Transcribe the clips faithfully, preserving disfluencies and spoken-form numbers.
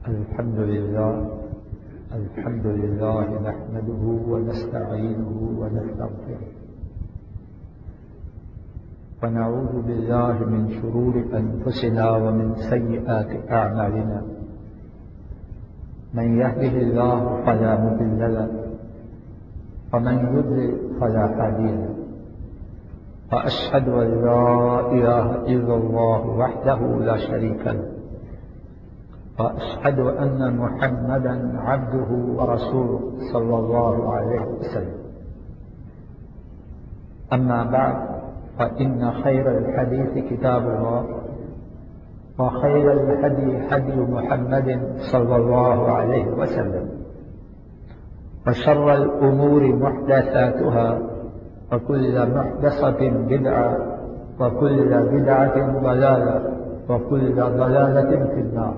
الحمد لله الحمد لله نحمده ونستعينه ونستغفره ونعوذ بالله من شرور أنفسنا ومن سيئات أعمالنا من يهده الله فلا مضل له ومن يضلل فلا هادي له وأشهد أن لا إله إلا الله وحده لا شريك له وأشهد أن محمدا عبده ورسوله صلى الله عليه وسلم. أما بعد فإن خير الحديث كتاب الله وخير الهدي هدي محمد صلى الله عليه وسلم وشر الأمور محدثاتها وكل محدثة بدعة وكل بدعة ضلالة وكل ضلالة في النار.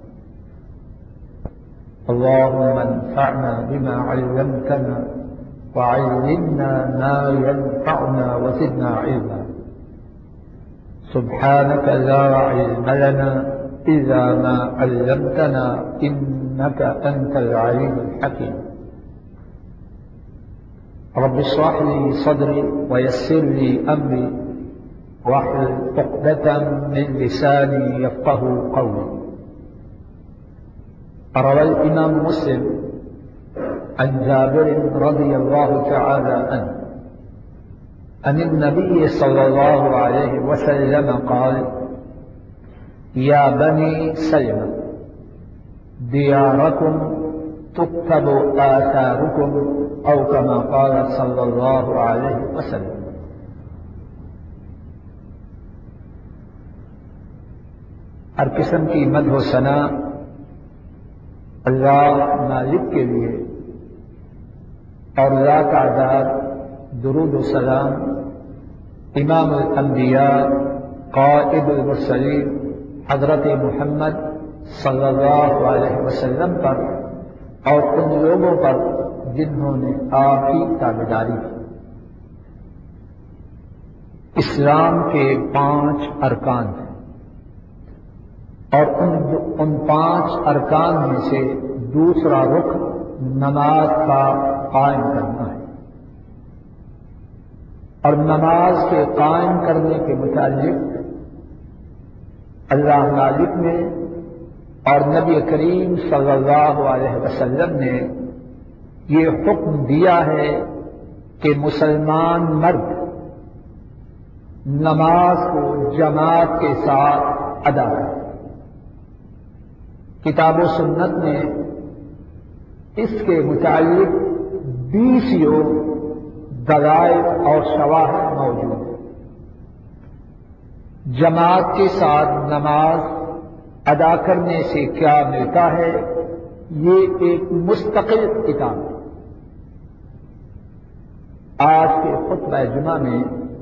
اللهم انفعنا بما علمتنا وعلمنا ما ينفعنا وزدنا علما. سبحانك لا علم لنا إلا ما علمتنا إنك أنت العليم الحكيم. رب اشرح لي صدري ويسر لي أمري واحلل عقدة من لساني يفقه قولي. روى الإمام مسلم عن جابر رضي الله تعالى عنه عن النبي صلى الله عليه وسلم قال: يا بني سلمة دياركم تكتب آثاركم أو كما قال صلى الله عليه وسلم. ہر قسم کی مدح و ثنا اللہ مالک کے لیے اور لا تعداد درود و سلام امام الانبیاء قائد المرسلین حضرت محمد صلی اللہ علیہ وسلم پر اور ان لوگوں پر جنہوں نے آپ کی تابعداری کی. اسلام کے پانچ ارکان ہیں اور ان ان پانچ ارکان میں سے دوسرا رکن نماز کا قائم کرنا ہے. اور نماز کے قائم کرنے کے متعلق اللہ مالک نے اور نبی کریم صلی اللہ علیہ وسلم نے یہ حکم دیا ہے کہ مسلمان مرد نماز کو جماعت کے ساتھ ادا کرے. کتاب و سنت میں اس کے متعلق بیسیوں دلائل اور شواہد موجود ہیں. جماعت کے ساتھ نماز ادا کرنے سے کیا ملتا ہے یہ ایک مستقل کتاب ہے. آج کے خطبہ جمعہ میں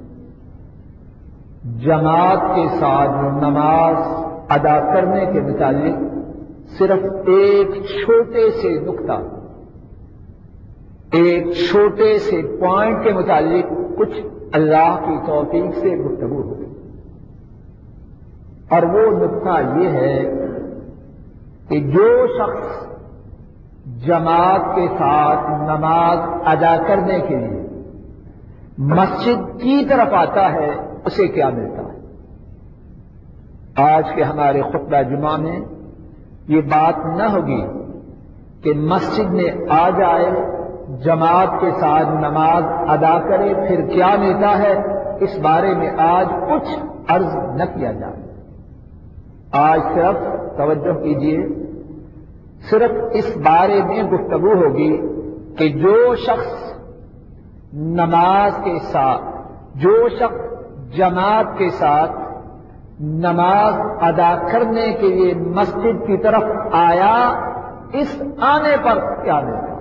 جماعت کے ساتھ نماز ادا کرنے کے متعلق صرف ایک چھوٹے سے نقطہ ایک چھوٹے سے پوائنٹ کے متعلق کچھ اللہ کی توفیق سے گفتگو ہوگی. اور وہ نقطہ یہ ہے کہ جو شخص جماعت کے ساتھ نماز ادا کرنے کے لیے مسجد کی طرف آتا ہے اسے کیا ملتا ہے. آج کے ہمارے خطبہ جمعہ میں یہ بات نہ ہوگی کہ مسجد میں آ جائے جماعت کے ساتھ نماز ادا کرے پھر کیا ملتا ہے اس بارے میں آج کچھ عرض نہ کیا جائے. آج صرف توجہ کیجیے صرف اس بارے میں گفتگو ہوگی کہ جو شخص نماز کے ساتھ جو شخص جماعت کے ساتھ نماز ادا کرنے کے لیے مسجد کی طرف آیا اس آنے پر کیا ملتا.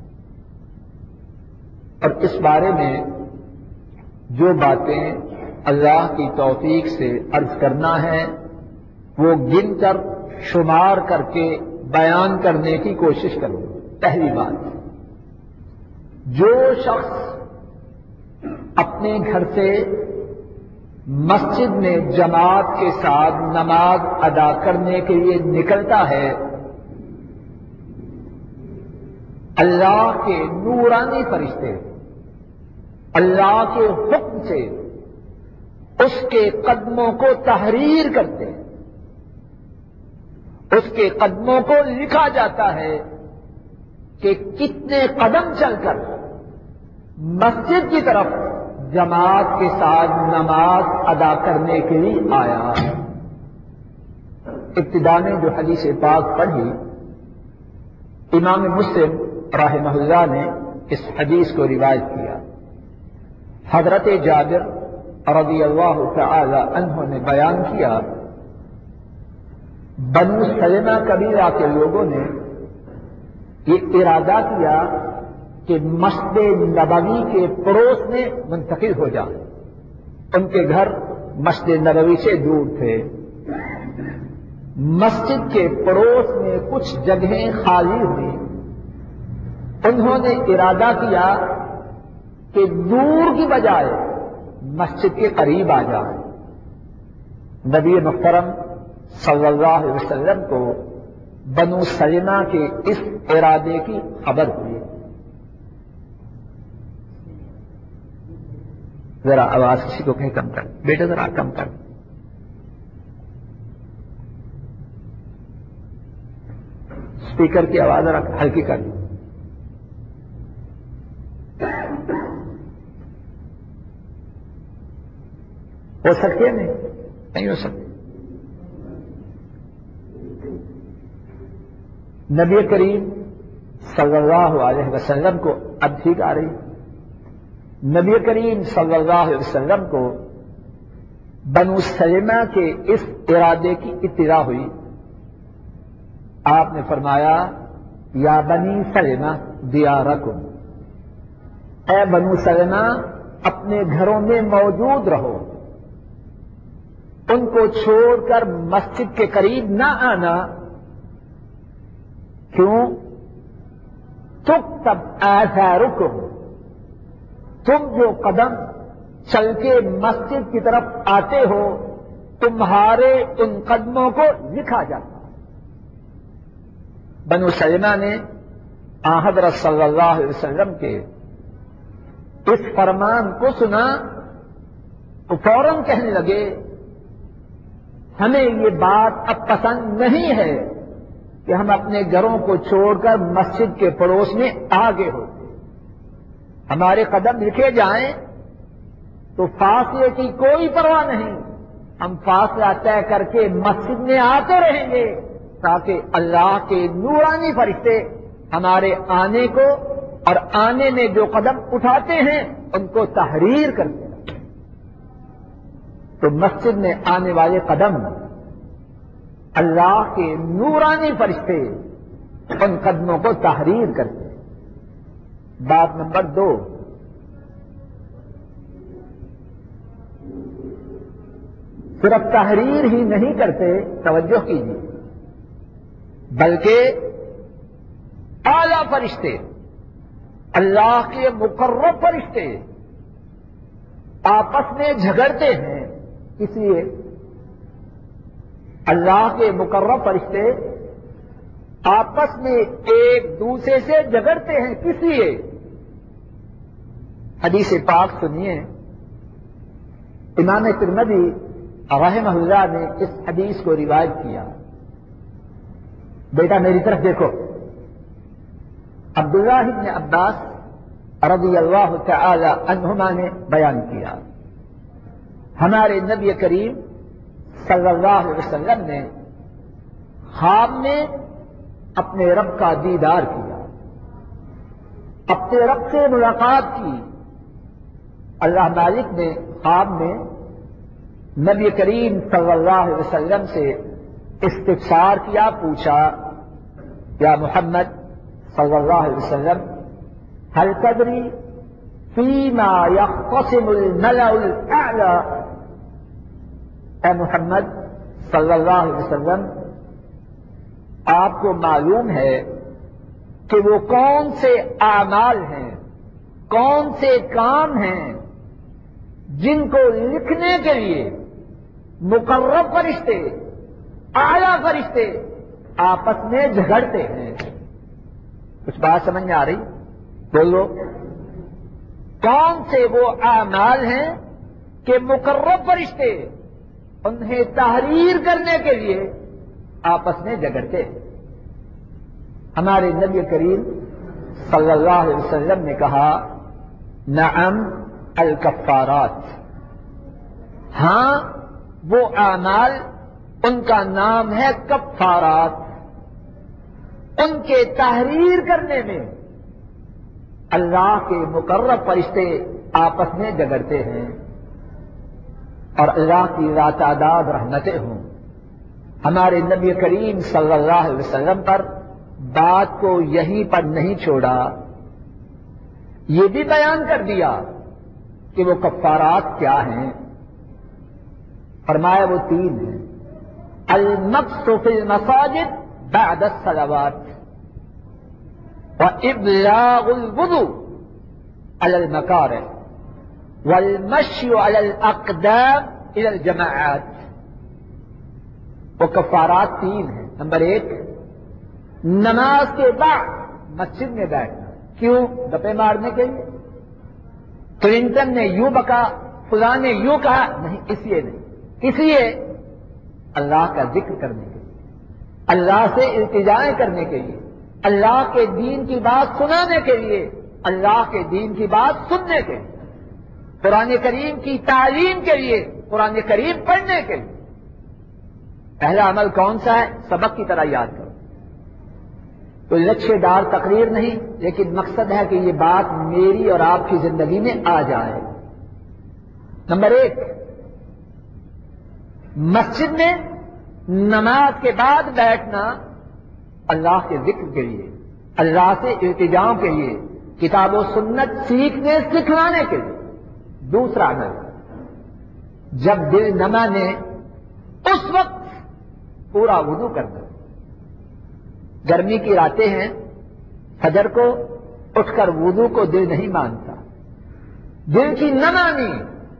اور اس بارے میں جو باتیں اللہ کی توفیق سے عرض کرنا ہے وہ گن کر شمار کر کے بیان کرنے کی کوشش کروں. پہلی بات، جو شخص اپنے گھر سے مسجد میں جماعت کے ساتھ نماز ادا کرنے کے لیے نکلتا ہے اللہ کے نورانی فرشتے اللہ کے حکم سے اس کے قدموں کو تحریر کرتے ہیں، اس کے قدموں کو لکھا جاتا ہے کہ کتنے قدم چل کر مسجد کی طرف جماعت کے ساتھ نماز ادا کرنے کے لیے آیا۔ ابتدا میں جو حدیث پاک پڑھی، امام مسلم رحمہ اللہ نے اس حدیث کو روایت کیا۔ حضرت جابر رضی اللہ تعالی عنہ نے بیان کیا، بنو سلمہ قبیلہ کے لوگوں نے یہ ارادہ کیا کہ مسجد نبوی کے پڑوس میں منتقل ہو جائے۔ ان کے گھر مسجد نبوی سے دور تھے، مسجد کے پڑوس میں کچھ جگہیں خالی ہوئی، انہوں نے ارادہ کیا کہ دور کی بجائے مسجد کے قریب آ جائے۔ نبی محترم صلی اللہ علیہ وسلم کو بنو سلمہ کے اس ارادے کی خبر ہوئی۔ ذرا آواز کسی کو کہیں کم کر، بیٹا ذرا کم کر۔ اسپیکر کی آواز ذرا ہلکی کر۔ ہو سکتی ہے نہیں نہیں ہو سکتی۔ نبی کریم صلی اللہ علیہ وسلم کو اب ٹھیک آ رہی، نبی کریم صلی اللہ علیہ وسلم کو بنو سلمہ کے اس ارادے کی اطلاع ہوئی۔ آپ نے فرمایا، یا بنی سلمہ دیارکم، اے بنو سلمہ اپنے گھروں میں موجود رہو، ان کو چھوڑ کر مسجد کے قریب نہ آنا۔ کیوں؟ تکتب آثارکم، تم جو قدم چل کے مسجد کی طرف آتے ہو تمہارے ان قدموں کو لکھا جاتا۔ بنو سلمہ نے حضرت صلی اللہ علیہ وسلم کے اس فرمان کو سنا تو فوراً کہنے لگے، ہمیں یہ بات اب پسند نہیں ہے کہ ہم اپنے گھروں کو چھوڑ کر مسجد کے پڑوس میں آگے ہوتے، ہمارے قدم لکھے جائیں تو فاصلے کی کوئی پرواہ نہیں، ہم فاصلہ طے کر کے مسجد میں آتے رہیں گے تاکہ اللہ کے نورانی فرشتے ہمارے آنے کو اور آنے میں جو قدم اٹھاتے ہیں ان کو تحریر کرتے ہیں۔ تو مسجد میں آنے والے قدم اللہ کے نورانی فرشتے ان قدموں کو تحریر کرتے ہیں۔ بات نمبر دو، صرف تحریر ہی نہیں کرتے، توجہ کیجیے، بلکہ اعلیٰ فرشتے، اللہ کے مقرب فرشتے آپس میں جھگڑتے ہیں۔ اس لیے اللہ کے مقرب فرشتے آپس میں ایک دوسرے سے جھگڑتے ہیں، کس لیے؟ حدیث پاک سنیے، امام ترمذی رحمہ اللہ نے اس حدیث کو روایت کیا۔ بیٹا میری طرف دیکھو، عبداللہ بن عباس رضی اللہ تعالی عنہما نے بیان کیا، ہمارے نبی کریم صلی اللہ علیہ وسلم نے خواب میں اپنے رب کا دیدار کیا، اپنے رب سے ملاقات کی۔ اللہ مالک نے خواب میں نبی کریم صلی اللہ علیہ وسلم سے استفسار کیا، پوچھا، یا محمد صلی اللہ علیہ وسلم هل تدری فیما یختصم الملأ الاعلی، اے محمد صلی اللہ علیہ وسلم آپ کو معلوم ہے کہ وہ کون سے اعمال ہیں، کون سے کام ہیں جن کو لکھنے کے لیے مقرب فرشتے، اعلیٰ فرشتے آپس میں جھگڑتے ہیں؟ کچھ بات سمجھ میں آ رہی؟ بولو، کون سے وہ اعمال ہیں کہ مقرب فرشتے انہیں تحریر کرنے کے لیے آپس میں جگڑتے ہیں؟ ہمارے نبی کریم صلی اللہ علیہ وسلم نے کہا نعم الکفارات، ہاں وہ اعمال ان کا نام ہے کفارات، ان کے تحریر کرنے میں اللہ کے مقرب فرشتے آپس میں جگڑتے ہیں اور اللہ کی راتعداد رحمتیں ہوں۔ ہمارے نبی کریم صلی اللہ علیہ وسلم پر بات کو یہیں پر نہیں چھوڑا، یہ بھی بیان کر دیا کہ وہ کفارات کیا ہیں۔ فرمایا وہ تین ہیں، المکث فی المساجد بعد الصلوات وإبلاغ الوضوء على المكاره والمشي على الأقدام إلى الجماعات۔ وہ کفارات تین ہیں۔ نمبر ایک، نماز کے بعد مسجد میں بیٹھنا۔ کیوں؟ گپے مارنے کے لیے؟ کلنٹن نے یوں بکا، فلاں نے یوں کہا؟ نہیں، اس لیے نہیں، اس لیے اللہ کا ذکر کرنے کے لیے، اللہ سے التجائیں کرنے کے لیے، اللہ کے دین کی بات سنانے کے لیے، اللہ کے دین کی بات سننے کے لیے، قرآن کریم کی تعلیم کے لیے، قرآن کریم پڑھنے کے لیے۔ پہلا عمل کون سا ہے؟ سبق کی طرح یاد کرو، کوئی لچھے دار تقریر نہیں، لیکن مقصد ہے کہ یہ بات میری اور آپ کی زندگی میں آ جائے۔ نمبر ایک، مسجد میں نماز کے بعد بیٹھنا اللہ کے ذکر کے لیے، اللہ سے التجاؤں کے لیے، کتاب و سنت سیکھنے سکھلانے کے لیے۔ دوسرا عمل، جب دل نہ مانے اس وقت پورا وضو کرنا۔ گرمی کی راتیں ہیں، فجر کو اٹھ کر وضو کو دل نہیں مانتا، دل کی نہ مانی،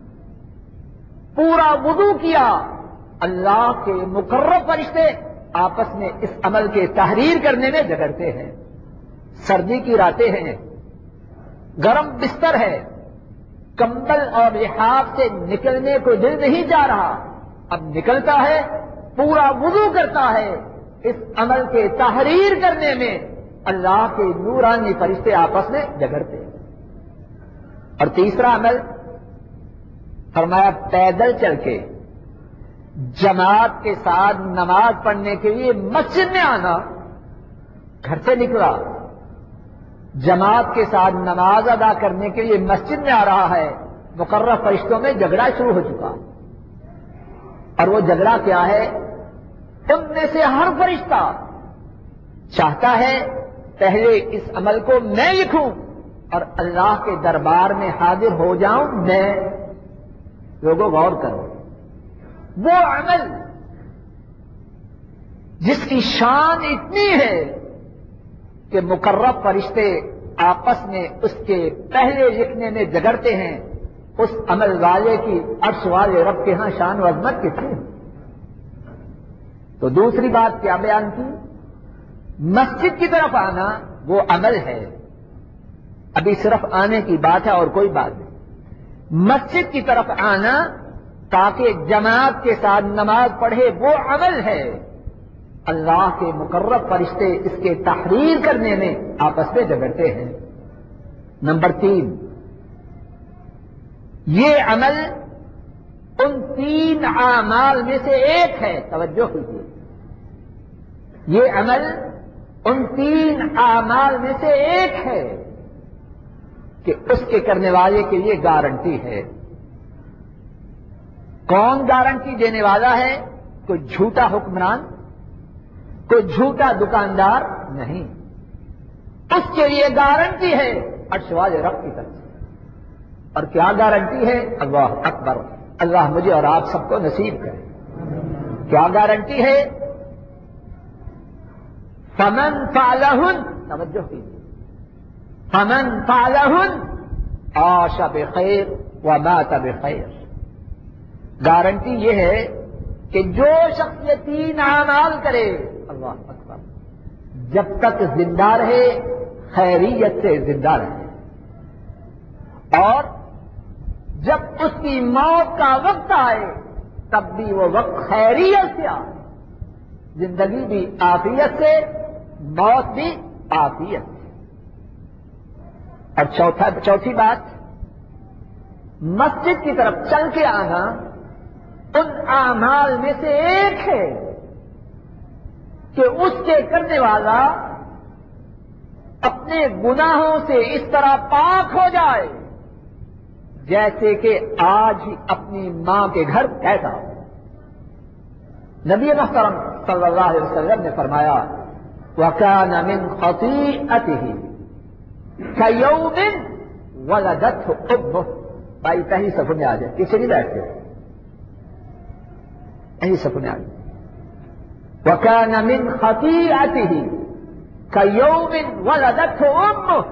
پورا وضو کیا، اللہ کے مقرب فرشتے آپس میں اس عمل کے تحریر کرنے میں جگڑتے ہیں۔ سردی کی راتیں ہیں، گرم بستر ہے، کمبل اور لحاف سے نکلنے کو دل نہیں جا رہا، اب نکلتا ہے، پورا وضو کرتا ہے، اس عمل کے تحریر کرنے میں اللہ کے نورانی فرشتے آپس میں جگڑتے ہیں۔ اور تیسرا عمل فرمایا پیدل چل کے جماعت کے ساتھ نماز پڑھنے کے لیے مسجد میں آنا۔ گھر سے نکلا، جماعت کے ساتھ نماز ادا کرنے کے لیے مسجد میں آ رہا ہے، مقرب فرشتوں میں جھگڑا شروع ہو چکا۔ اور وہ جھگڑا کیا ہے؟ ان میں سے ہر فرشتہ چاہتا ہے پہلے اس عمل کو میں لکھوں اور اللہ کے دربار میں حاضر ہو جاؤں میں۔ لوگوں غور کرو، وہ عمل جس کی شان اتنی ہے کہ مقرب فرشتے آپس میں اس کے پہلے لکھنے میں جگڑتے ہیں، اس عمل والے کی عرش والے رب کے ہاں شان و عظمت کتنی ہے۔ تو دوسری بات کیا بیان کی؟ مسجد کی طرف آنا وہ عمل ہے، ابھی صرف آنے کی بات ہے اور کوئی بات نہیں۔ مسجد کی طرف آنا تاکہ جماعت کے ساتھ نماز پڑھے وہ عمل ہے، اللہ کے مقرب فرشتے اس کے تحریر کرنے میں آپس میں جگڑتے ہیں۔ نمبر تین، یہ عمل ان تین اعمال میں سے ایک ہے، توجہ کیجیے، یہ عمل ان تین اعمال میں سے ایک ہے کہ اس کے کرنے والے کے لیے گارنٹی ہے۔ کون گارنٹی دینے والا ہے؟ کوئی جھوٹا حکمران، کوئی جھوٹا دکاندار نہیں، اس کے لیے گارنٹی ہے عرش والے رب کی طرف سے۔ اور کیا گارنٹی ہے؟ اللہ اکبر، اللہ مجھے اور آپ سب کو نصیب کرے۔ کیا گارنٹی ہے؟ فمن فعلہن، توجہ کیجیے، فمن فعلہن عاش بخیر ومات بخیر۔ گارنٹی یہ ہے کہ جو شخص یہ تین اعمال کرے، اللہ اکبر، جب تک زندہ رہے خیریت سے زندہ رہے، اور جب اس کی موت کا وقت آئے تب بھی وہ وقت خیریت سے آئے، زندگی بھی عافیت سے، موت بھی عافیت سے۔ اور چوتھا چوتھی بات، مسجد کی طرف چل کے آنا ان اعمال میں سے ایک ہے کہ اس کے کرنے والا اپنے گناہوں سے اس طرح پاک ہو جائے جیسے کہ آج ہی اپنی ماں کے گھر پیدا ہو۔ نبی محترم صلی اللہ علیہ وسلم نے فرمایا وَكَانَ مِنْ خَطِيئَتِهِ كَيَوْمٍ وَلَدَتْهُ أُمُّهُ۔ بھائی پہلی صفحے میں آ جائے، پیچھے نہیں بیٹھتے، پہلی صفحے میں آ جائے۔ وَكَانَ مِنْ خَطِيئَتِهِ كَيَوْمٍ وَلَدَتْهُ أُمُّهُ۔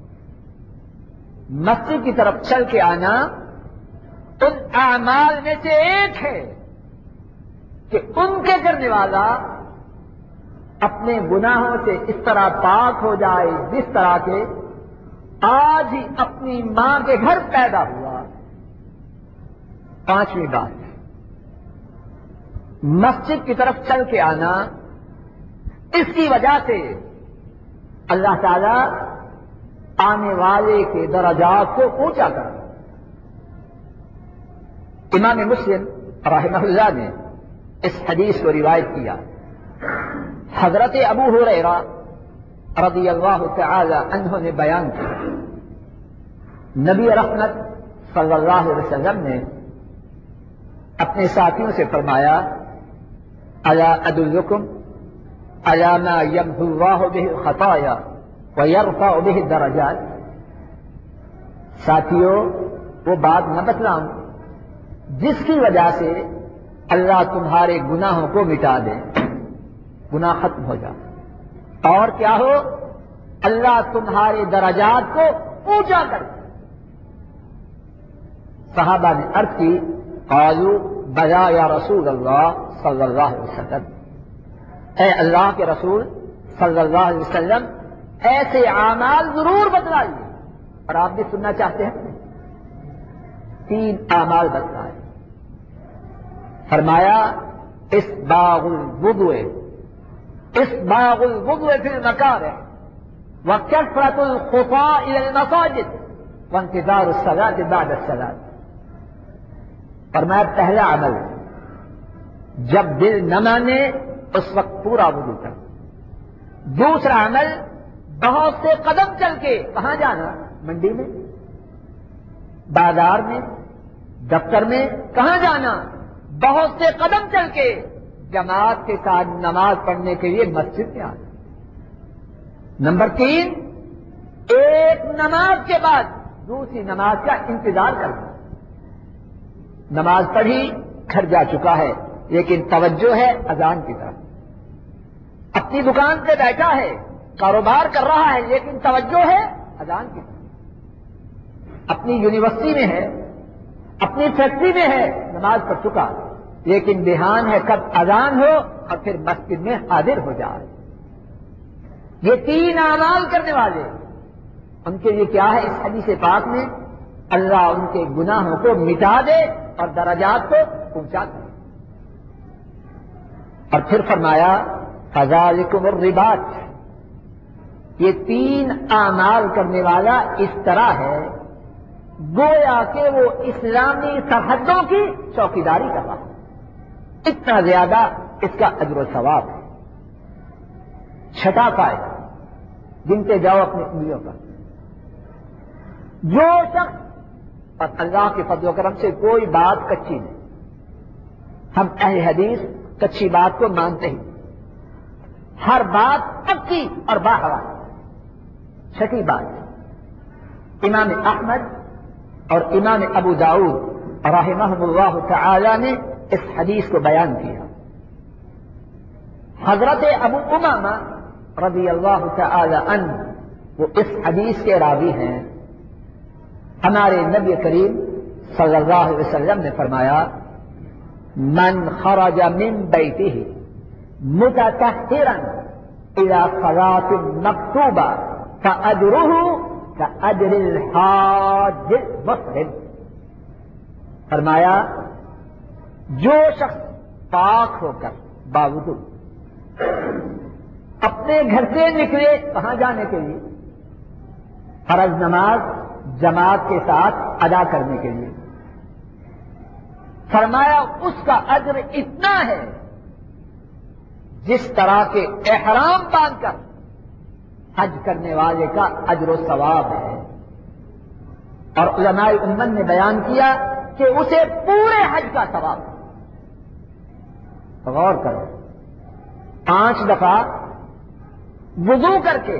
مسجد کی طرف چل کے آنا ان اعمال میں سے ایک ہے کہ ان کے کرنے والا اپنے گناہوں سے اس طرح پاک ہو جائے جس طرح کے آج ہی اپنی ماں کے گھر پیدا ہوا۔ پانچویں بات، مسجد کی طرف چل کے آنا، اس کی وجہ سے اللہ تعالی آنے والے کے درجات کو اونچا کر۔ امام مسلم رحمہ اللہ نے اس حدیث کو روایت کیا، حضرت ابو ہریرہ رضی اللہ تعالی عنہ نے بیان کیا، نبی رحمت صلی اللہ علیہ وسلم نے اپنے ساتھیوں سے فرمایا الا ادلکم علی ما یمحو اللہ بہ الخطایا ویرفع بہ الدرجات۔ ساتھیوں، وہ بات نہ بتلاؤں جس کی وجہ سے اللہ تمہارے گناہوں کو مٹا دے، گناہ ختم ہو جائے، اور کیا ہو، اللہ تمہارے درجات کو اونچا کر دے۔ صحابہ نے عرض کی قالوا بلا یا رسول اللہ صلی اللہ علیہ وسلم، اے اللہ کے رسول صلی اللہ علیہ وسلم ایسے اعمال ضرور بتلائیے، اور آپ بھی سننا چاہتے ہیں۔ تین اعمال بتلائے، فرمایا اسباغ الوضوء، اسباغ الوضوء فی المکارہ وکثرۃ الخطا الی المساجد وانتظار الصلاۃ بعد الصلاۃ۔ فرمایا پہلا عمل، جب دل نہ مانے اس وقت پورا وضو کر۔ دوسرا عمل، بہت سے قدم چل کے کہاں جانا، منڈی میں، بازار میں، دفتر میں، کہاں جانا، بہت سے قدم چل کے جماعت کے ساتھ نماز پڑھنے کے لیے مسجد میں آنا۔ نمبر تین، ایک نماز کے بعد دوسری نماز کا انتظار کرنا۔ نماز پڑھی، گھر جا چکا ہے، لیکن توجہ ہے اذان کی طرف۔ اپنی دکان پہ بیٹھا ہے، کاروبار کر رہا ہے، لیکن توجہ ہے اذان کی طرف۔ اپنی یونیورسٹی میں ہے، اپنی فیکٹری میں ہے، نماز پڑھ چکا، لیکن دھیان ہے کب اذان ہو اور پھر مسجد میں حاضر ہو جائے۔ یہ تین اعمال کرنے والے، ان کے لیے کیا ہے اس حدیث پاک میں، اللہ ان کے گناہوں کو مٹا دے اور درجات کو پہنچا دے۔ اور پھر فرمایا فذالکم الرباط، یہ تین اعمال کرنے والا اس طرح ہے گویا کہ وہ اسلامی سرحدوں کی چوکیداری کر رہا ہے، اتنا زیادہ اس کا اجر و ثواب ہے۔ چھٹا فائدہ، گنتے جاؤ اپنی انگلیوں پر، جو شخص، اور اللہ کے فضل و کرم سے کوئی بات کچی نہیں، ہم اہل حدیث کچی بات کو مانتے ہی، ہر بات پکی اور باہوا۔ چھٹی بات، امام احمد اور امام ابو داؤد رحمہم اللہ تعالی نے اس حدیث کو بیان کیا۔ حضرت ابو امامہ رضی اللہ تعالی عنہ وہ اس حدیث کے راوی ہیں۔ ہمارے نبی کریم صلی اللہ علیہ وسلم نے فرمایا من خرج من بیتہ متطہرا الی صلاۃ مکتوبہ فأجرہ کأجر الحاج المحرم. فرمایا جو شخص پاک ہو کر باوضو اپنے گھر سے نکلے کہاں جانے کے لیے؟ فرض نماز جماعت کے ساتھ ادا کرنے کے لیے، فرمایا اس کا اجر اتنا ہے جس طرح کے احرام باندھ کر حج کرنے والے کا اجر و ثواب ہے. اور علماء امت نے بیان کیا کہ اسے پورے حج کا ثواب. غور کرو، پانچ دفعہ وضو کر کے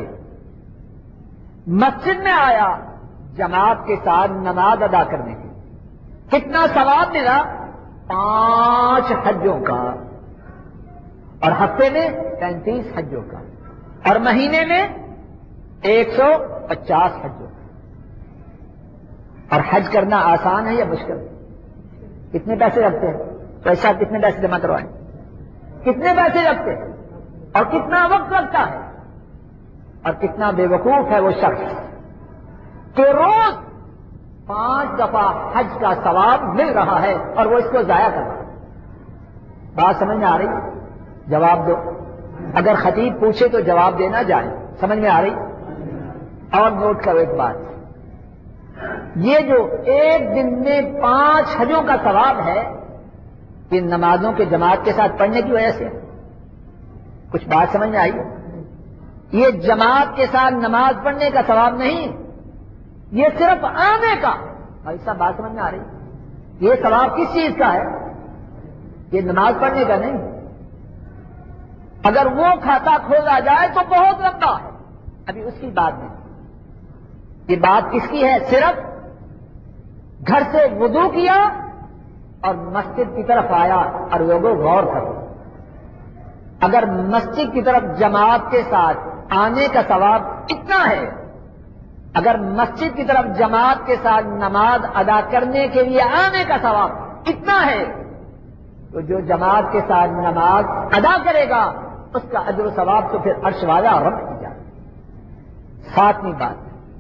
مسجد میں آیا جماعت کے ساتھ نماز ادا کرنے کی، کتنا ثواب ملا؟ پانچ حجوں کا، اور ہفتے میں پینتیس حجوں کا، اور مہینے میں ایک سو پچاس حجوں کا. اور حج کرنا آسان ہے یا مشکل؟ کتنے پیسے لگتے ہیں؟ پیسہ کتنے پیسے جمع کروائیں؟ کتنے پیسے لگتے ہیں؟ اور کتنا وقت لگتا ہے؟ اور کتنا بے وقوف ہے وہ شخص کہ روز پانچ دفعہ حج کا ثواب مل رہا ہے اور وہ اس کو ضائع کر رہا ہے. بات سمجھ میں آ رہی؟ جواب دو. اگر خطیب پوچھے تو جواب دینا جائے. سمجھ میں آ رہی؟ اور نوٹ کرو ایک بات، یہ جو ایک دن میں پانچ حجوں کا ثواب ہے یہ نمازوں کے جماعت کے ساتھ پڑھنے کی وجہ سے. کچھ بات سمجھ میں آئی؟ یہ جماعت کے ساتھ نماز پڑھنے کا ثواب نہیں، یہ صرف آنے کا. اور اس کا بات سمجھ میں آ رہی؟ یہ ثواب کس چیز کا ہے؟ یہ نماز پڑھنے کا نہیں. اگر وہ کھاتا کھولا جائے تو بہت لمبا ہے، ابھی اس کی بات نہیں. یہ بات کس کی ہے؟ صرف گھر سے وضو کیا اور مسجد کی طرف آیا. اور لوگوں غور کرو، اگر مسجد کی طرف جماعت کے ساتھ آنے کا ثواب اتنا ہے، اگر مسجد کی طرف جماعت کے ساتھ نماز ادا کرنے کے لیے آنے کا ثواب اتنا ہے، تو جو جماعت کے ساتھ نماز ادا کرے گا اس کا اجر و ثواب تو پھر عرش والا رب کی جائے. ساتویں بات،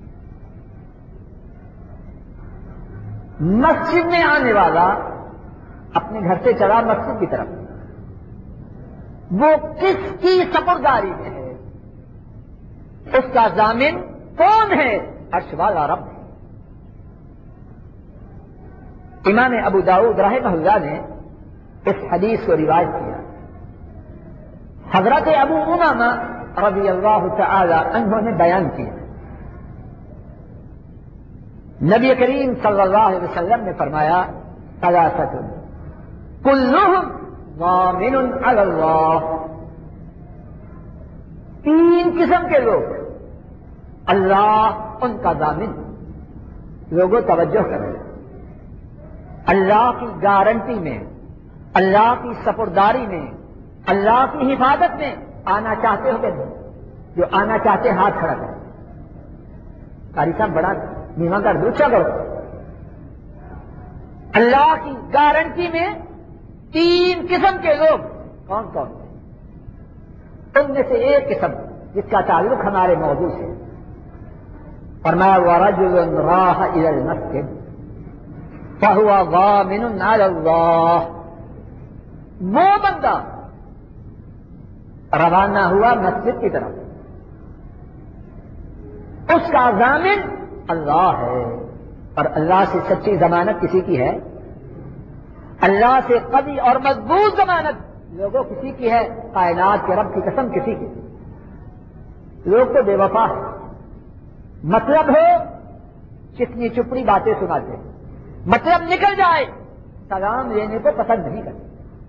مسجد میں آنے والا اپنے گھر سے چلا مسجد کی طرف، وہ کس کی سپرداری میں ہے؟ اس کا ضامن کون ہے؟ عرش والا رب. امام ابو داؤد رحمہ اللہ نے اس حدیث کو روایت کیا. حضرت ابو امامہ رضی اللہ تعالی عنہ نے بیان کیا، نبی کریم صلی اللہ علیہ وسلم نے فرمایا ثلاثۃ کلہم ضامن علی اللہ. تین قسم کے لوگ اللہ ان کا ضامن. لوگوں توجہ کریں، اللہ کی گارنٹی میں، اللہ کی سپرداری میں، اللہ کی حفاظت میں آنا چاہتے ہو کہ نہیں؟ جو آنا چاہتے ہاتھ کھڑا کریں. قاری صاحب بڑا نیواں کر دو، چلو. اللہ کی گارنٹی میں تین قسم کے لوگ کون کون؟ ان میں سے ایک قسم جس کا تعلق ہمارے موضوع سے، فرمایا وَرَجُلٌ رَاحَ إِلَى الْمَسْجِدِ فَهُوَ ضَامِنٌ عَلَى اللَّهِ. وہ بندہ روانہ ہوا مسجد کی طرف، اس کا ضامن اللہ ہے. اور اللہ سے سچی ضمانت کسی کی ہے؟ اللہ سے قوی اور مضبوط ضمانت لوگوں کسی کی ہے؟ کائنات کے رب کی قسم کسی کی. لوگ تو بے وفا ہے، مطلب ہو چکنی چپڑی باتیں سناتے، مطلب نکل جائے سلام لینے کو پسند نہیں کرتے.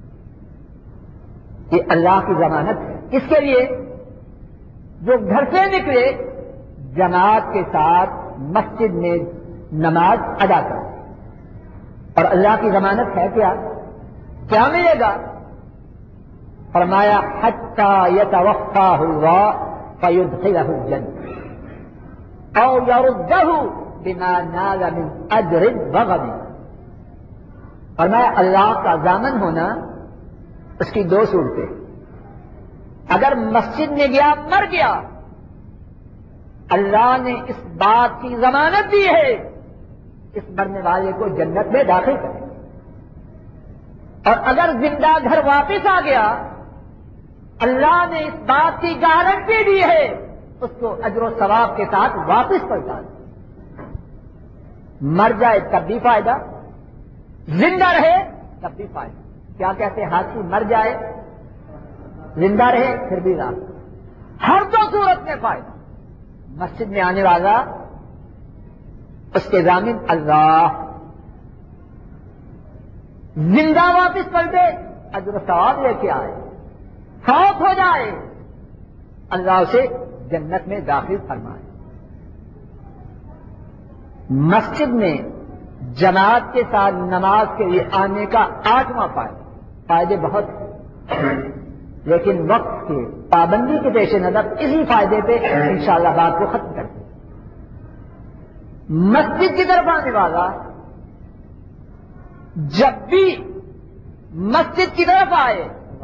یہ اللہ کی ضمانت ہے اس کے لیے جو گھر سے نکلے جماعت کے ساتھ مسجد میں نماز ادا کرے. اور اللہ کی ضمانت ہے کیا؟ کیا ملے گا؟ فرمایا حتی یتوفاہ اللہ فیدخلہ الجنہ او یردہ بما نال من اجر وغم. فرمایا اللہ کا ضامن ہونا اس کی دو صورتیں. اگر مسجد میں گیا مر گیا اللہ نے اس بات کی ضمانت دی ہے اس مرنے والے کو جنت میں داخل کرے، اور اگر زندہ گھر واپس آ گیا اللہ نے اس بات کی گارنٹی دی ہے اس کو اجر و ثواب کے ساتھ واپس پلٹا دے۔ مر جائے تب بھی فائدہ، زندہ رہے تب بھی فائدہ۔ کیا کہتے ہیں؟ ہاتھی مر جائے زندہ رہے پھر بھی راہ، ہر دو صورت میں فائدہ۔ مسجد میں آنے والا اس کے ضامن اللہ، زندہ واپس پلٹے اجر و ثواب لے کے آئے، فوت ہو جائے اللہ اسے جنت میں داخل فرمائے۔ مسجد میں جماعت کے ساتھ نماز کے لیے آنے کا آٹھواں فائدہ، فائدے بہت ہیں لیکن وقت کے پابندی کے پیش نظر اسی فائدے پہ انشاءاللہ بات کو ختم کرتے ہیں۔ مسجد کی طرف آنے والا جب بھی مسجد کی طرف آئے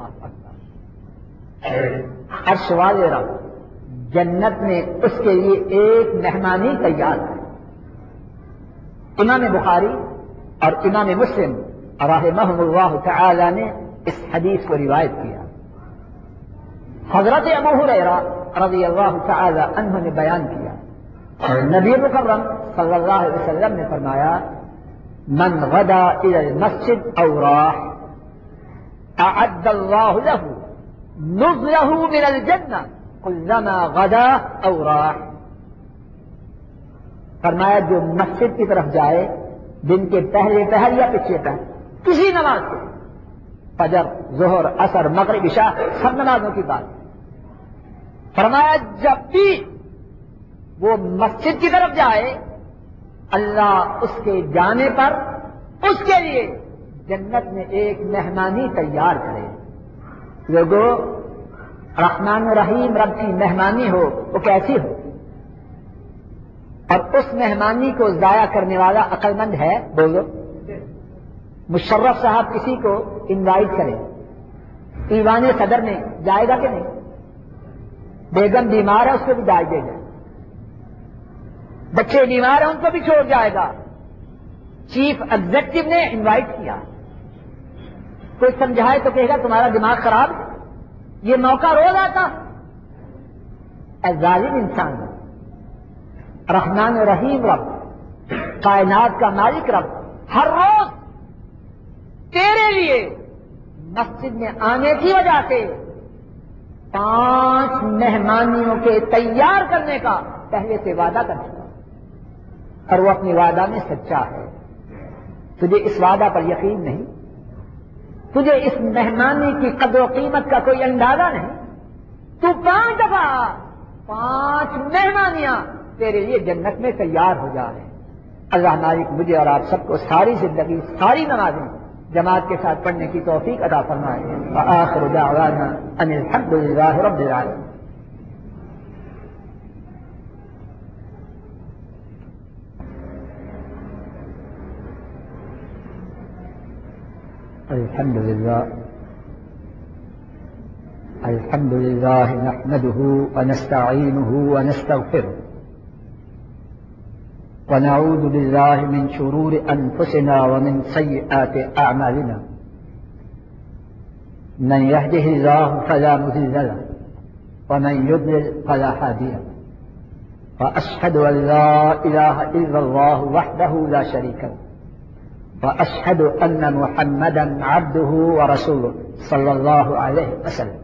عرش والے رب جنت میں اس کے لیے ایک مہمانی تیار ہے۔ امام بخاری اور امام مسلم رحمہم اللہ تعالی نے اس حدیث کو روایت کیا۔ حضرت ابو ہریرہ رضی اللہ تعالی عنہ نے بیان کیا، نبی مکرم صلی اللہ علیہ وسلم نے فرمایا من غدا الى المسجد او راح اعد اللہ له نزلہ من الجنہ كلما غدا او راح۔ فرمایا جو مسجد کی طرف جائے دن کے پہلے پہر یا پچھلے پہر کسی نماز کے، فجر، ظہر، عصر، مغرب، عشاء، سب نمازوں کی بات، فرمایا جب بھی وہ مسجد کی طرف جائے اللہ اس کے جانے پر اس کے لیے جنت میں ایک مہمانی تیار کرے۔ لوگوں رحمان رحیم رب کی مہمانی ہو وہ کیسی ہو، اور اس مہمانی کو ضائع کرنے والا عقل مند ہے؟ بولو۔ مشرف صاحب کسی کو انوائٹ کریں ایوان صدر میں جائے گا کہ نہیں؟ بیگم بیمار ہے اس کو بھی ڈال دے گا، بچے بیمار ہیں ان کو بھی چھوڑ جائے گا۔ چیف ایگزیکٹو نے انوائٹ کیا، کوئی سمجھائے تو کہے گا تمہارا دماغ خراب ہے، یہ موقع روز آتا۔ اے ظالم انسان، رحمان رحیم رب کائنات کا مالک رب ہر روز تیرے لیے مسجد میں آنے کی وجہ سے پانچ مہمانیوں کے تیار کرنے کا پہلے سے وعدہ کر چکا، اور وہ اپنے وعدہ میں سچا ہے۔ تجھے اس وعدہ پر یقین نہیں، تجھے اس مہمانی کی قدر و قیمت کا کوئی اندازہ نہیں، تو پانچ دفعہ پانچ مہمانیاں تیرے لیے جنت میں تیار ہو جائے۔ اللہ مالک مجھے اور آپ سب کو ساری زندگی ساری نمازیں جماعت کے ساتھ پڑھنے کی توفیق عطا فرمائے۔ وآخر دعوانا ان الحمد للہ رب العالمین۔ الحمد للہ الحمد للہ نحمده ونستعینه ونستغفره ونعوذ بالله من شرور أنفسنا ومن سيئات أعمالنا، من يهده الله فلا مضل له ومن يضلل فلا هادي له، وأشهد أن لا إله إلا الله وحده لا شريك له، وأشهد أن محمدا عبده ورسوله صلى الله عليه وسلم۔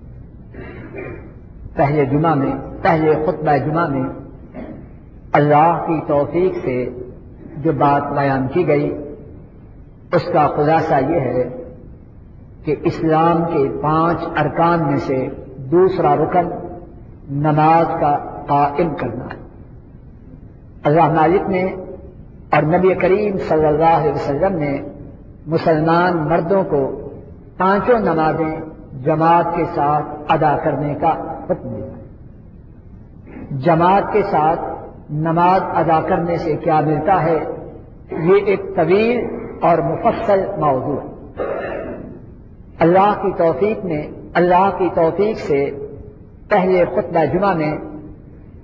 پہلے جمعہ میں پہلے خطبہ جمعہ میں اللہ کی توفیق سے جو بات بیان کی گئی اس کا خلاصہ یہ ہے کہ اسلام کے پانچ ارکان میں سے دوسرا رکن نماز کا قائم کرنا ہے۔ اللہ مالک نے اور نبی کریم صلی اللہ علیہ وسلم نے مسلمان مردوں کو پانچوں نمازیں جماعت کے ساتھ ادا کرنے کا حکم دیا۔ جماعت کے ساتھ نماز ادا کرنے سے کیا ملتا ہے یہ ایک طویل اور مفصل موضوع ہے۔ اللہ کی توفیق نے اللہ کی توفیق سے پہلے خطبہ جمعہ میں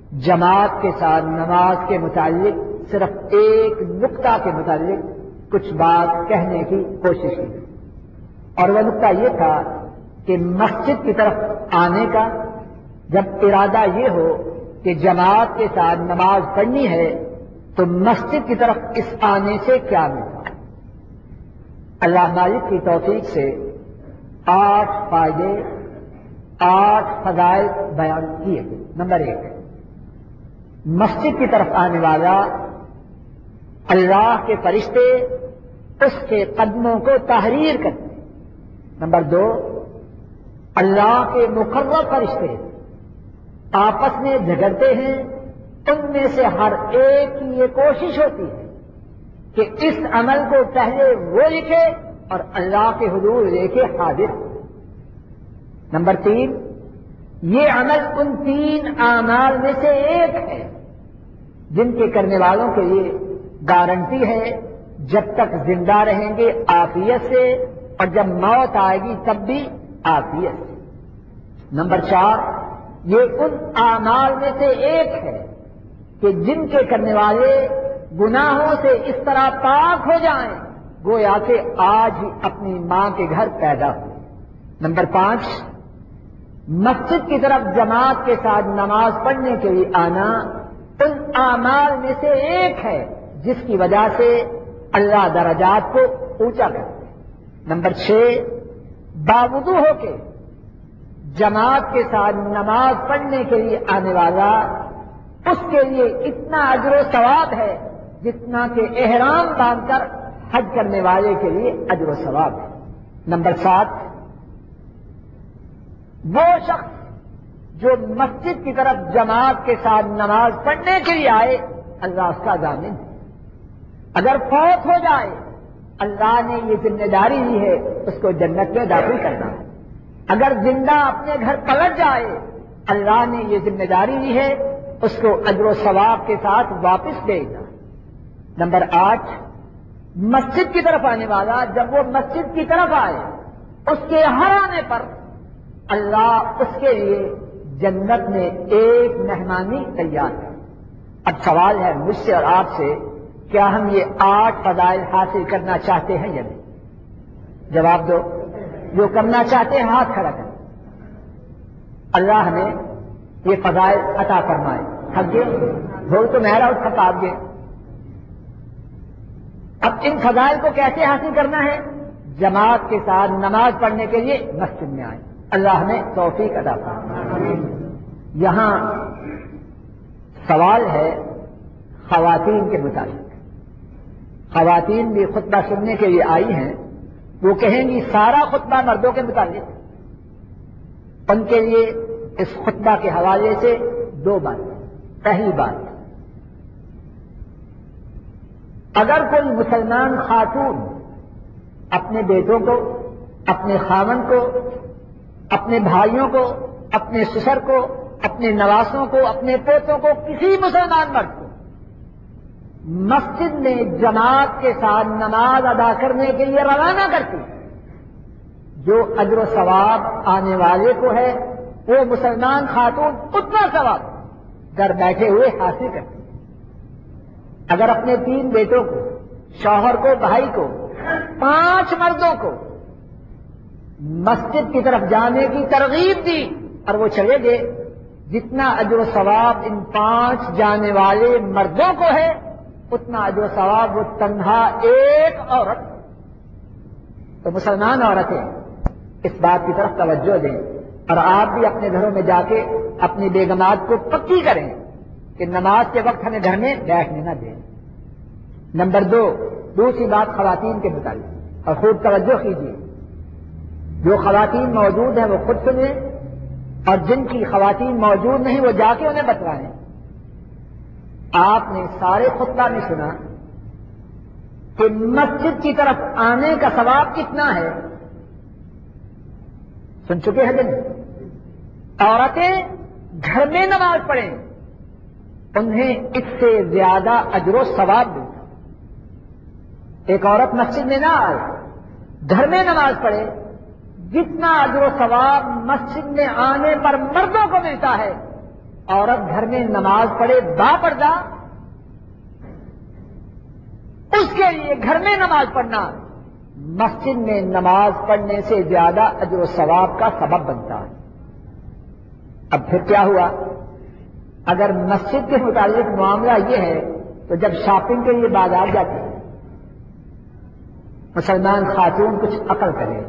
جماعت کے ساتھ نماز کے متعلق صرف ایک نقطہ کے متعلق کچھ بات کہنے کی کوشش کی، اور وہ نقطہ یہ تھا کہ مسجد کی طرف آنے کا جب ارادہ یہ ہو کہ جماعت کے ساتھ نماز پڑھنی ہے تو مسجد کی طرف اس آنے سے کیا ملتا۔ اللہ مالک کی توفیق سے آٹھ فائدے آٹھ فضائل بیان کیے گئے۔ نمبر ایک، مسجد کی طرف آنے والا اللہ کے فرشتے اس کے قدموں کو تحریر کرتے ہیں۔ نمبر دو، اللہ کے مقرر فرشتے آپس میں جھگڑتے ہیں، ان میں سے ہر ایک کی یہ کوشش ہوتی ہے کہ اس عمل کو پہلے وہ لکھے اور اللہ کے حضور لے کے حاضر ہو۔ نمبر تین، یہ عمل ان تین اعمال میں سے ایک ہے جن کے کرنے والوں کے لیے گارنٹی ہے جب تک زندہ رہیں گے عافیت سے، اور جب موت آئے گی تب بھی عافیت سے۔ نمبر چار، یہ ان اعمال میں سے ایک ہے کہ جن کے کرنے والے گناہوں سے اس طرح پاک ہو جائیں گویا کہ آج ہی اپنی ماں کے گھر پیدا ہوئے۔ نمبر پانچ، مسجد کی طرف جماعت کے ساتھ نماز پڑھنے کے لیے آنا ان اعمال میں سے ایک ہے جس کی وجہ سے اللہ درجات کو اونچا کرتے ہیں۔ نمبر چھ، باوضو ہو کے جماعت کے ساتھ نماز پڑھنے کے لیے آنے والا اس کے لیے اتنا اجر و ثواب ہے جتنا کہ احرام باندھ کر حج کرنے والے کے لیے اجر و ثواب ہے۔ نمبر سات، وہ شخص جو مسجد کی طرف جماعت کے ساتھ نماز پڑھنے کے لیے آئے اللہ اس کا ضامن ہے، اگر فوت ہو جائے اللہ نے یہ ذمہ داری لی ہے اس کو جنت میں داخل کرنا ہے، اگر زندہ اپنے گھر پلٹ جائے اللہ نے یہ ذمہ داری لی ہے اس کو اجر و ثواب کے ساتھ واپس بھیجنا۔ نمبر آٹھ، مسجد کی طرف آنے والا جب وہ مسجد کی طرف آئے اس کے ہر آنے پر اللہ اس کے لیے جنت میں ایک مہمانی تیار ہے۔ اب سوال ہے مجھ سے اور آپ سے، کیا ہم یہ آٹھ فضائل حاصل کرنا چاہتے ہیں یا نہیں؟ جواب دو۔ جو کرنا چاہتے ہیں ہاتھ کھڑا کریں۔ اللہ ہمیں یہ فضائل عطا فرمائے۔ تھک گئے؟ بول تو میرا اور تھک آپ گئے۔ اب ان فضائل کو کیسے حاصل کرنا ہے؟ جماعت کے ساتھ نماز پڑھنے کے لیے مسجد میں آئے، اللہ ہمیں توفیق عطا فرمائے۔ یہاں سوال ہے خواتین کے متعلق۔ خواتین بھی خطبہ سننے کے لیے آئی ہیں، وہ کہیں گی سارا خطبہ مردوں کے متعلق۔ ان کے لیے اس خطبہ کے حوالے سے دو باتیں۔ پہلی بات، اگر کوئی مسلمان خاتون اپنے بیٹوں کو، اپنے خاوند کو، اپنے بھائیوں کو، اپنے سسر کو، اپنے نواسوں کو، اپنے پوتوں کو، کسی مسلمان مرد کو مسجد میں جماعت کے ساتھ نماز ادا کرنے کے لیے روانہ کرتی، جو اجر و ثواب آنے والے کو ہے وہ مسلمان خاتون اتنا ثواب گھر بیٹھے ہوئے حاصل کرتی۔ اگر اپنے تین بیٹوں کو، شوہر کو، بھائی کو، پانچ مردوں کو مسجد کی طرف جانے کی ترغیب دی اور وہ چلے گئے، جتنا اجر و ثواب ان پانچ جانے والے مردوں کو ہے اتنا اجر و ثواب وہ تنہا ایک عورت۔ تو مسلمان عورتیں اس بات کی طرف توجہ دیں اور آپ بھی اپنے گھروں میں جا کے اپنی بیگمات کو پکی کریں کہ نماز کے وقت ہمیں گھر میں بیٹھنے نہ دیں۔ نمبر دو، دوسری بات خواتین کے متعلق، اور خوب توجہ کیجیے، جو خواتین موجود ہیں وہ خود سنیں اور جن کی خواتین موجود نہیں وہ جا کے انہیں بتلائیں۔ آپ نے سارے خطبہ میں سنا کہ مسجد کی طرف آنے کا ثواب کتنا ہے، سن چکے ہیں دن؟ عورتیں گھر میں نماز پڑھیں انہیں اس سے زیادہ اجر و ثواب ملتا۔ ایک عورت مسجد میں نہ آئے، گھر میں نماز پڑھے، جتنا اجر و ثواب مسجد میں آنے پر مردوں کو ملتا ہے عورت گھر میں نماز پڑھے با پردہ، اس کے لیے گھر میں نماز پڑھنا مسجد میں نماز پڑھنے سے زیادہ اجر و ثواب کا سبب بنتا ہے۔ اب پھر کیا ہوا؟ اگر مسجد کے متعلق معاملہ یہ ہے تو جب شاپنگ کے لیے بازار جاتے ہیں مسلمان خاتون کچھ عقل کرے،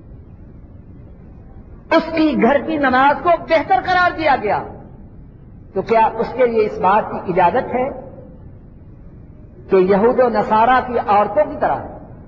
اس کی گھر کی نماز کو بہتر قرار دیا گیا تو کیا اس کے لیے اس بات کی اجازت ہے کہ یہود و نصارہ کی عورتوں کی طرح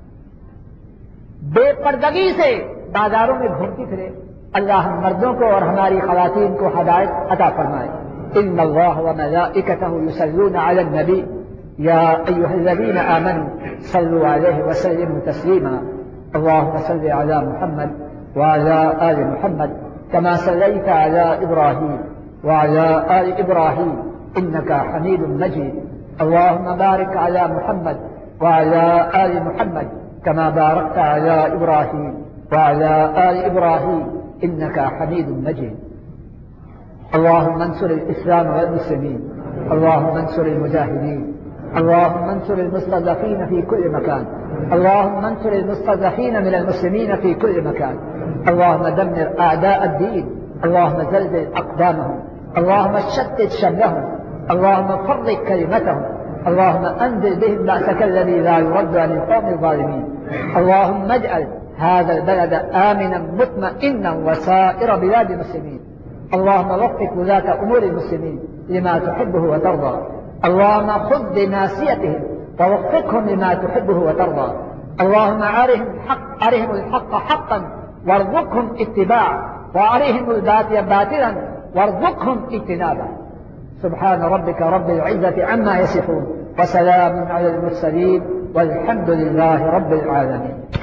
بے پردگی سے بازاروں میں گھومتی پھرے؟ اللہ ہم مردوں کو اور ہماری خواتین کو ہدایت عطا فرمائے۔ ان اللہ وملائکتہ یصلون علی النبی یا ایھا الذین آمنوا صلوا علیہ وسلموا تسلیما اللهم صل علی محمد وعلى آل محمد كما صليت على إبراهيم وعلى آل إبراهيم إنك حميد مجيد اللهم بارك على محمد وعلى آل محمد كما باركت على إبراهيم وعلى آل إبراهيم إنك حميد مجيد اللهم انصر الإسلام والمسلمين اللهم انصر المجاهدين اللهم انصر المستضعفين في كل مكان اللهم انصر المستضعفين من المسلمين في كل مكان اللهم دمر أعداء الدين اللهم زلزل أقدامهم اللهم شتت شملهم اللهم فرق كلمتهم اللهم أنزل بهم بأسك الذي لا يرد عن القوم الظالمين اللهم اجعل هذا البلد آمنا مطمئنا وسائر بلاد المسلمين اللهم وفق ولاة أمور المسلمين لما تحبه وترضى اللهم خذ بناصيتهم ووفقهم لما تحبه وترضى اللهم أرهم الحق أرهم الحق حقا وارزقهم اتباعه وأرهم الباطل باطلا وارزقهم اجتنابه سبحان ربك رب العزة عما يصفون وسلام على المرسلين والحمد لله رب العالمين.